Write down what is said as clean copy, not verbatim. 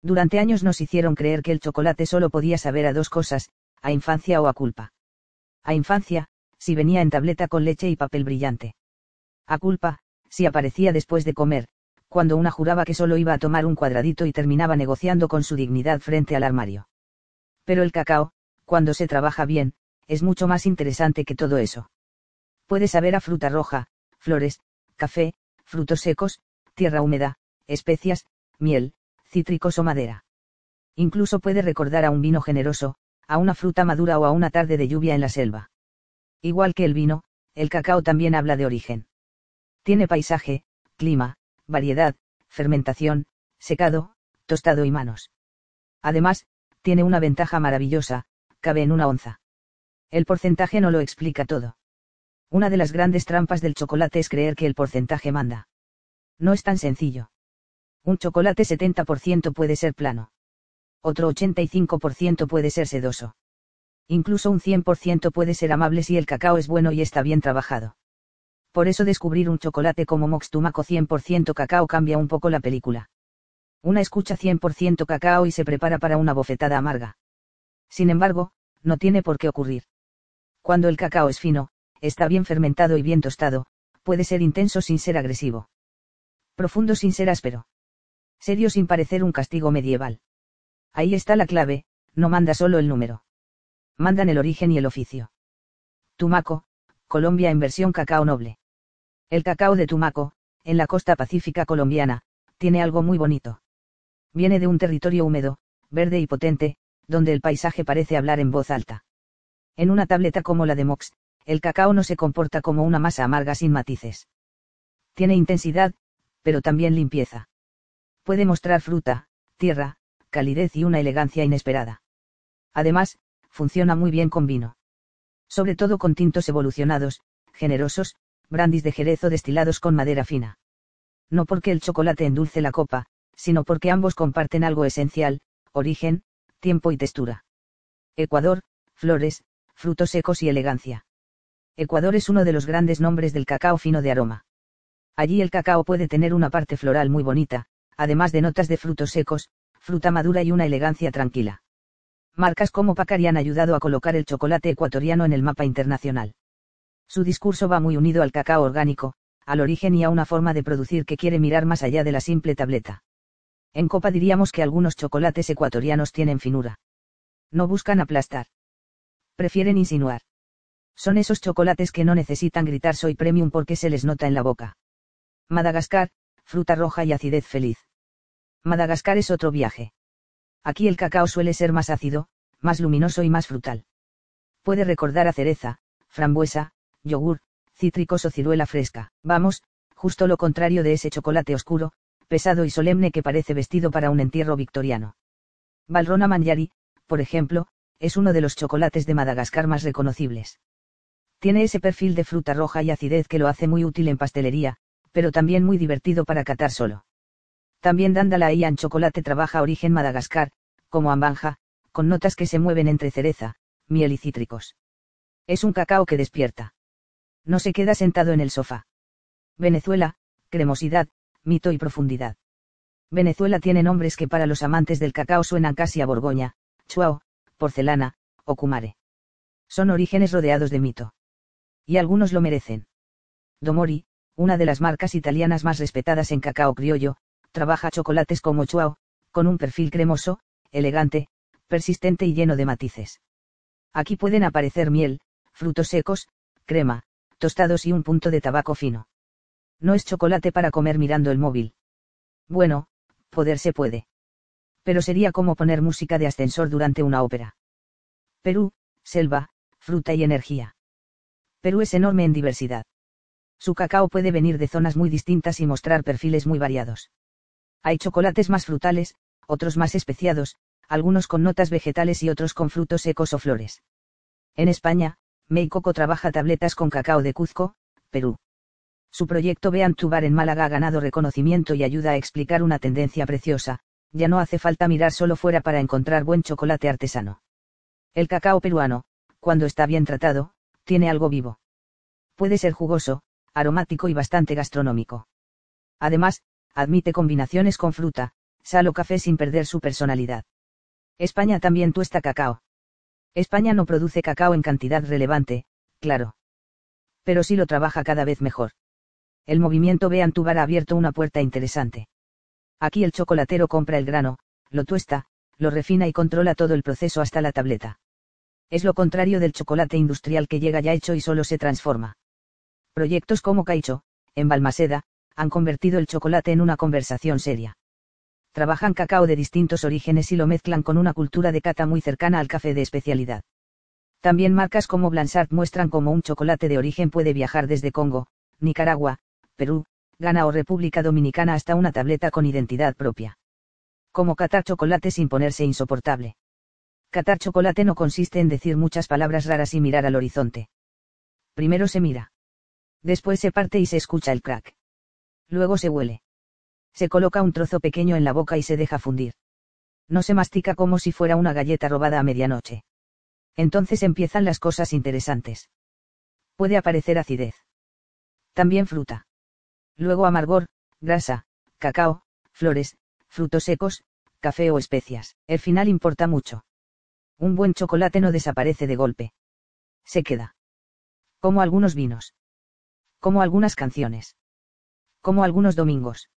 Durante años nos hicieron creer que el chocolate solo podía saber a dos cosas, a infancia o a culpa. A infancia, si venía en tableta con leche y papel brillante. A culpa, si aparecía después de comer, cuando una juraba que solo iba a tomar un cuadradito y terminaba negociando con su dignidad frente al armario. Pero el cacao, cuando se trabaja bien, es mucho más interesante que todo eso. Puede saber a fruta roja, flores, café, frutos secos, tierra húmeda, especias, miel, cítricos o madera. Incluso puede recordar a un vino generoso, a una fruta madura o a una tarde de lluvia en la selva. Igual que el vino, el cacao también habla de origen. Tiene paisaje, clima, variedad, fermentación, secado, tostado y manos. Además, tiene una ventaja maravillosa, cabe en una onza. El porcentaje no lo explica todo. Una de las grandes trampas del chocolate es creer que el porcentaje manda. No es tan sencillo. Un chocolate 70% puede ser plano. Otro 85% puede ser sedoso. Incluso un 100% puede ser amable si el cacao es bueno y está bien trabajado. Por eso descubrir un chocolate como Mox Tumaco 100% cacao cambia un poco la película. Una escucha 100% cacao y se prepara para una bofetada amarga. Sin embargo, no tiene por qué ocurrir. Cuando el cacao es fino, está bien fermentado y bien tostado, puede ser intenso sin ser agresivo. Profundo sin ser áspero. Serio sin parecer un castigo medieval. Ahí está la clave, no manda solo el número. Mandan el origen y el oficio. Tumaco, Colombia en versión cacao noble. El cacao de Tumaco, en la costa pacífica colombiana, tiene algo muy bonito. Viene de un territorio húmedo, verde y potente, donde el paisaje parece hablar en voz alta. En una tableta como la de Mox, el cacao no se comporta como una masa amarga sin matices. Tiene intensidad, pero también limpieza. Puede mostrar fruta, tierra, calidez y una elegancia inesperada. Además, funciona muy bien con vino. Sobre todo con tintos evolucionados, generosos, brandis de Jerez o destilados con madera fina. No porque el chocolate endulce la copa, sino porque ambos comparten algo esencial, origen, tiempo y textura. Ecuador, flores, frutos secos y elegancia. Ecuador es uno de los grandes nombres del cacao fino de aroma. Allí el cacao puede tener una parte floral muy bonita, además de notas de frutos secos, fruta madura y una elegancia tranquila. Marcas como Pacari han ayudado a colocar el chocolate ecuatoriano en el mapa internacional. Su discurso va muy unido al cacao orgánico, al origen y a una forma de producir que quiere mirar más allá de la simple tableta. En copa diríamos que algunos chocolates ecuatorianos tienen finura. No buscan aplastar. Prefieren insinuar. Son esos chocolates que no necesitan gritar soy premium porque se les nota en la boca. Madagascar, fruta roja y acidez feliz. Madagascar es otro viaje. Aquí el cacao suele ser más ácido, más luminoso y más frutal. Puede recordar a cereza, frambuesa, yogur, cítricos o ciruela fresca. Vamos, justo lo contrario de ese chocolate oscuro, pesado y solemne que parece vestido para un entierro victoriano. Valrhona Mangiari, por ejemplo, es uno de los chocolates de Madagascar más reconocibles. Tiene ese perfil de fruta roja y acidez que lo hace muy útil en pastelería, pero también muy divertido para catar solo. También Dandelion Chocolate trabaja origen Madagascar, como Ambanja, con notas que se mueven entre cereza, miel y cítricos. Es un cacao que despierta. No se queda sentado en el sofá. Venezuela, cremosidad, mito y profundidad. Venezuela tiene nombres que para los amantes del cacao suenan casi a Borgoña, Chuao, porcelana, o Kumare. Son orígenes rodeados de mito. Y algunos lo merecen. Domori, una de las marcas italianas más respetadas en cacao criollo, trabaja chocolates como Chuao, con un perfil cremoso, elegante, persistente y lleno de matices. Aquí pueden aparecer miel, frutos secos, crema, tostados y un punto de tabaco fino. No es chocolate para comer mirando el móvil. Bueno, poder se puede. Pero sería como poner música de ascensor durante una ópera. Perú, selva, fruta y energía. Perú es enorme en diversidad. Su cacao puede venir de zonas muy distintas y mostrar perfiles muy variados. Hay chocolates más frutales, otros más especiados, algunos con notas vegetales y otros con frutos secos o flores. En España, Meikoko trabaja tabletas con cacao de Cuzco, Perú. Su proyecto Bean to Bar en Málaga ha ganado reconocimiento y ayuda a explicar una tendencia preciosa, ya no hace falta mirar solo fuera para encontrar buen chocolate artesano. El cacao peruano, cuando está bien tratado, tiene algo vivo. Puede ser jugoso, aromático y bastante gastronómico. Además, admite combinaciones con fruta, sal o café sin perder su personalidad. España también tuesta cacao. España no produce cacao en cantidad relevante, claro. Pero sí lo trabaja cada vez mejor. El movimiento Bean-to-Bar ha abierto una puerta interesante. Aquí el chocolatero compra el grano, lo tuesta, lo refina y controla todo el proceso hasta la tableta. Es lo contrario del chocolate industrial que llega ya hecho y solo se transforma. Proyectos como Caicho, en Balmaseda, han convertido el chocolate en una conversación seria. Trabajan cacao de distintos orígenes y lo mezclan con una cultura de cata muy cercana al café de especialidad. También marcas como Blanchard muestran cómo un chocolate de origen puede viajar desde Congo, Nicaragua, Perú, Ghana o República Dominicana hasta una tableta con identidad propia. Como catar chocolate sin ponerse insoportable. Catar chocolate no consiste en decir muchas palabras raras y mirar al horizonte. Primero se mira. Después se parte y se escucha el crack. Luego se huele. Se coloca un trozo pequeño en la boca y se deja fundir. No se mastica como si fuera una galleta robada a medianoche. Entonces empiezan las cosas interesantes. Puede aparecer acidez. También fruta. Luego amargor, grasa, cacao, flores, frutos secos, café o especias. El final importa mucho. Un buen chocolate no desaparece de golpe. Se queda. Como algunos vinos. Como algunas canciones. Como algunos domingos.